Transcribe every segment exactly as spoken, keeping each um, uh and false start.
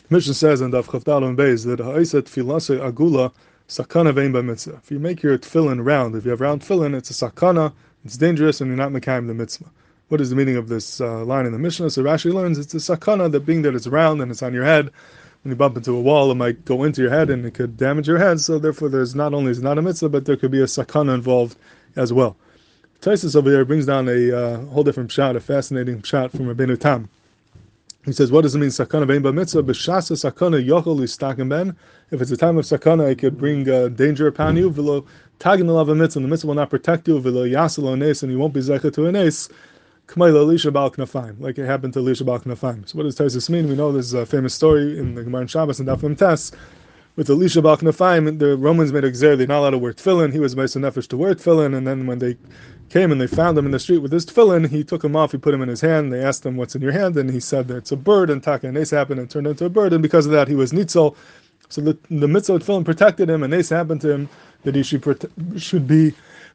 Mishnah says in Daf Chavdal and Beis that ha'isa tefilase agula sakana vein b'mitzvah. If you make your tefillin round, if you have round tefillin, it's a sakana, it's dangerous, and you're not mekayim the mitzvah. What is the meaning of this uh, line in the Mishnah? So Rashi learns it's a sakana, that being that it's round and it's on your head, when you bump into a wall, it might go into your head and it could damage your head. So therefore, there's not only is not a mitzvah, but there could be a sakana involved as well. Taisus over here brings down a uh, whole different pshat, a fascinating pshat from Rabbeinu Tam. He says, what does it mean, sakana vein b'mitzvah? B'shasa sakana yochel listakim ben. If it's a time of sakana, it could bring uh, danger upon you. V'lo tagin alav mitzvah, and the mitzvah will not protect you. V'lo yasel nes, and you won't be zeicha to a nes. K'may l'lisha bal knafayim, like it happened to Elisha bal knafayim. So what does Taisus mean? We know there's a famous story in the Gemara and Shabbos and Daf Mem Tes. With Elisha bal knafayim, the Romans made a gzer, they're not allowed to wear tefillin. He was meiser nefesh to wear tefillin, and then when they came and they found him in the street with his tefillin, he took him off, he put him in his hand, they asked him, what's in your hand? And he said that it's a bird, and taka and nes happened and turned into a bird, and because of that he was nitzel. So the, the mitzvah tefillin protected him, and nes happened to him, that he should, prote- should be,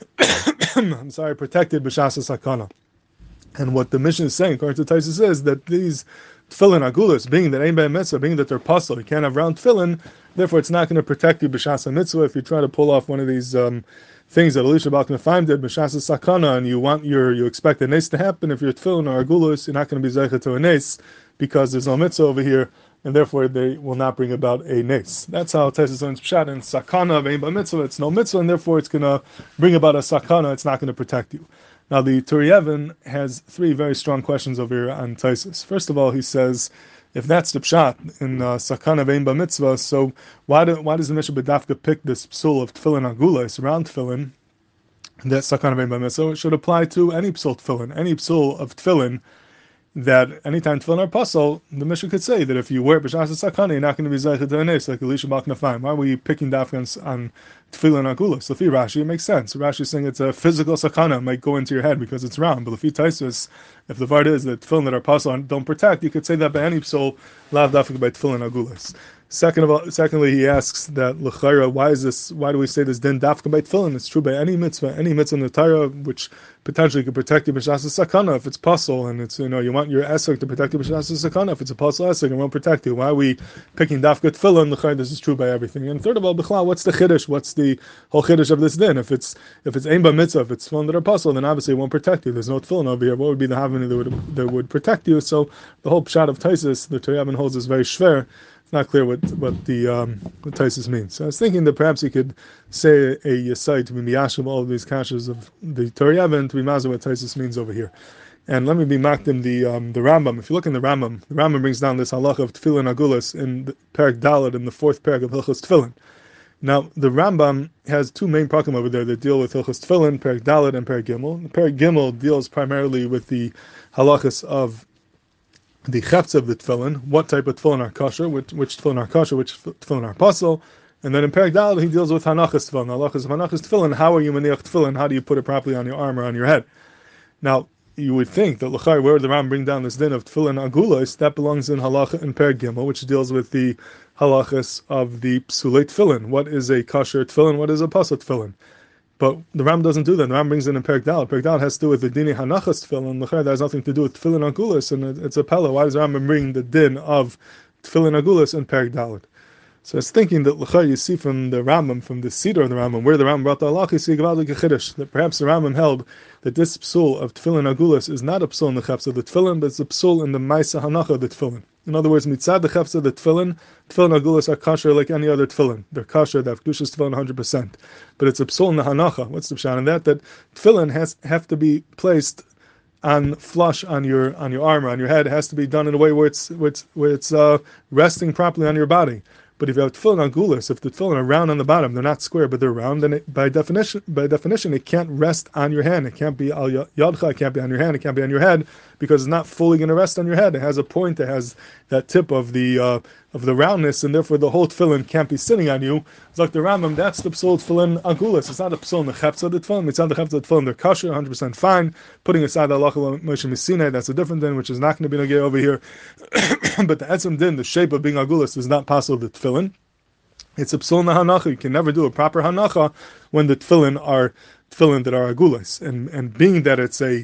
I'm sorry, protected b'shasa sakana. And what the Mishnah is saying, according to Taisus, is that these tefillin agulas, being that ain't by mitzvah, being that they're puzzle, you can't have round tefillin, therefore it's not going to protect you b'shasa mitzvah. If you try to pull off one of these um, things that Elisha bal knafayim did, b'shasa sakana, and you want your you expect a nes to happen, if you're tefillin or agulas, you're not going to be zeicha to a nes because there's no mitzvah over here, and therefore they will not bring about a nes. That's how Taisus learns pshat in sakana vein ba mitzvah. It's no mitzvah, and therefore it's going to bring about a sakana. It's not going to protect you. Now, the Turei Even has three very strong questions over here on Taisus. First of all, he says, if that's the pshat in uh, Sakana Vein Ba Mitzvah, so why, do, why does the Mishnah B'dafka pick this psul of Tefillin Agulas, round Tefillin, that Sakana Vein Ba Mitzvah? It should apply to any psul Tefillin, any psul of Tefillin, that anytime tefillin are puzzle, the Mishnah could say that if you wear b'shas sakana, you're not going to be zeicha to a nes, like Elisha bal knafayim. Why were you picking dafkans on tefillin agulas? So Lefi Rashi, it makes sense. Rashi is saying it's a physical sakana, it might go into your head because it's round. But Lefi Taisus, if the vart is that tefillin that are puzzle don't protect, you could say that by any psul, lav dafka by tefillin agulas. Second of all, secondly, he asks that l'chayra, why is this? Why do we say this din dafka by tefillin? It's true by any mitzvah, any mitzvah in the Torah which potentially could protect you b'shas sakana if it's puzzle, and it's, you know, you want your esek to protect you b'shas sakana if it's a puzzle esek and won't protect you. Why are we picking dafka tefillin? L'chayra, this is true by everything. And third of all, b'chlal, what's the chiddush? What's the whole chiddush of this din? If it's if it's ein ba mitzvah, if it's tefillin that are puzzle, then obviously it won't protect you. There's no tefillin over here. What would be the havani that would that would protect you? So the whole pshat of Taisus, the Turei Even holds is very shver. It's not clear what what the um, what Taisus means. So I was thinking that perhaps you could say a yesai to be miyashiv all of these kashas of the Turei Even to be mazah what Taisus means over here. And let me be makdim the um, the Rambam. If you look in the Rambam, the Rambam brings down this halacha of tefillin agulas in the Perek Daled in the fourth Perek of Hilchos Tefillin. Now the Rambam has two main prakim over there that deal with Hilchos Tefillin, Perek Daled and Perek Gimel. The Perek Gimel deals primarily with the halachas of the chefts of the tefillin, what type of tefillin are kosher, which, which tefillin are kosher, which tefillin are puzzle, and then in Perek Daled he deals with hanachas tefillin, halachas of hanachas tefillin, how are you maniach tefillin, how do you put it properly on your arm or on your head? Now, you would think that l'chai, where would the Ram bring down this din of tefillin agulos, that belongs in halacha in Perek Gimel, which deals with the halachas of the psulei tefillin, what is a kosher tefillin, what is a puzzle tefillin. But the Ram doesn't do that. The Ram brings in in Perek Daled. Perek Daled has to do with the dini hanachas tefillin. L'chayr, that has nothing to do with tefillin agulas, and it's a pella. Why does the Ram bring the din of tefillin agulas in Perek Daled? So I was thinking that l'chayr, you see from the Rambam, from the Siddur of the Rambam, where the Rambam brought the halach, you see Gavaldik Chiddush, that perhaps the Rambam held that this psul of tefillin agulas is not a psul in the chefs of the tefillin, but it's a psul in the ma'isa hanacha of the tefillin. In other words, mitzad the chefs of the tefillin, tefillin agulas are kosher like any other tefillin. They're kosher, they have kedushas tefillin one hundred percent. But it's a psul in the hanacha. What's the pshat in that? That tefillin has have to be placed on flush on your on your arm or on your head. It has to be done in a way where it's where it's, where it's uh, resting properly on your body. But if you have tefillin agulas, if the tefillin are round on the bottom, they're not square, but they're round, then it, by definition, by definition, it can't rest on your hand. It can't be al yadcha. It can't be on your hand. It can't be on your head because it's not fully going to rest on your head. It has a point. It has that tip of the uh, of the roundness, and therefore the whole tefillin can't be sitting on you. It's like the Rambam. That's the psul tefillin agulas. It's not a psul in the chefs of the tefillin. It's not the chefs of the tefillin. They're kosher, one hundred percent fine. Putting aside the halacha Moshe Missinai, that's a different din, which is not going to be negay over here. But the etzem din, the shape of being agulas, is not possible the tefillin. It's a psul in the hanacha. You can never do a proper hanacha when the tefillin are tefillin that are agulas. And and being that it's a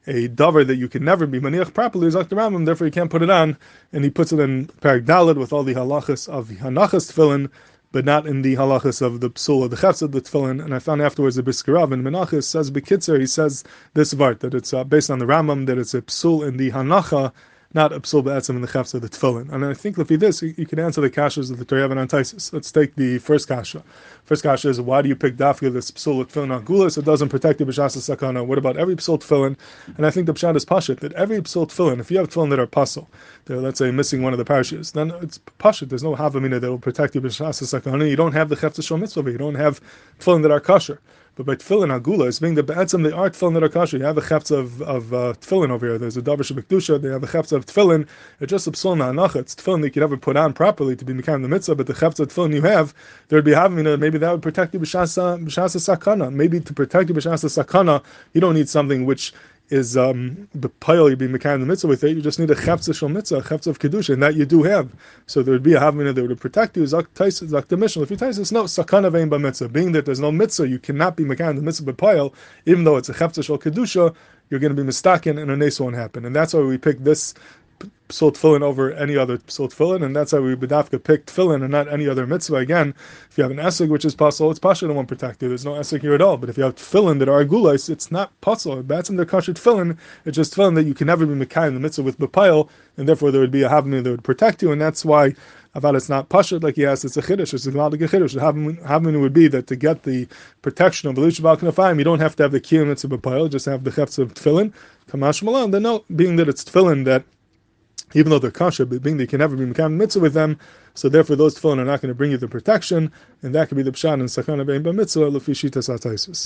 a davar that you can never be maniach properly, Zak the Rambam, therefore you can't put it on, and he puts it in Perek Daled with all the halachas of the hanachas tefillin, but not in the halachas of the psul of the chefs of the tefillin. And I found afterwards the Briskarav in Menachos says Bekitzer, he says this vart, that it's uh, based on the Rambam, that it's a psul in the hanacha, not a psul be'etzem in the chefs of the tefillin. And I think if this, you, you can answer the kashas of the Torah and Antaisis. Let's take the first kasha. First kasha is, why do you pick dafka this psul tefillin agulas? It doesn't protect you b'shas sakana. What about every psul tefillin? And I think the pshat is pashit, that every psul tefillin, if you have tefillin that are pasul, they're, let's say, missing one of the parashas, then it's pashit. There's no havamina that will protect you b'shas sakana. You don't have the chefs shel mitzvah, but you don't have tefillin that are kosher. But by tefillin agula, it's being the be'etzem, they are tefillin that are kosher. You have the chefs of, of uh, tefillin over here. There's a davar shebekdusha, they have the chefs of tefillin. It's just a psul na'anacha. It's tefillin that you could never put on properly to be mekayim the mitzvah, but the chefs of tefillin you have, there would be having, maybe that would protect you b'shasa sakana. Maybe to protect you b'shasa sakana, you don't need something which is um the pile you be mekayim the mitzvah with it. You just need a chefza shel mitzvah, a chefza of kedusha, and that you do have. So there would be a havmina that would protect you. Zak tais, zak the mission. If you tais, it's no sakana vein ba mitzvah. Being that there's no mitzvah, you cannot be mekayim the mitzvah pile, even though it's a chefza shel kedusha. You're going to be mistaken, and a nes won't happen. And that's why we pick this psul tefillin over any other psul tefillin, and that's why we bedafka picked tefillin and not any other mitzvah. Again, if you have an esig which is pasul, it's pasha that won't protect you. There's no esig here at all. But if you have tefillin that are agulais, it's not pasul. That's in the kasher tefillin. It's just tefillin that you can never be mekayim the mitzvah with bepayil, and therefore there would be a havmina that would protect you, and that's why about it's not pashut like he asked, it's a chiddush, it's a gvaldik chiddush. The havmina would be that to get the protection of Elisha Bal Knafayim, you don't have to have the kiyum mitzvah bepayil, just have the chefts of tefillin. Kamash malan, then no, being that it's tefillin that even though they're kosher, but being that you can never be mekayim mitzvah with them, so therefore those tefillin are not going to bring you the protection, and that could be the pshat in sakana bein ba mitzvah lefi shitas hataisus.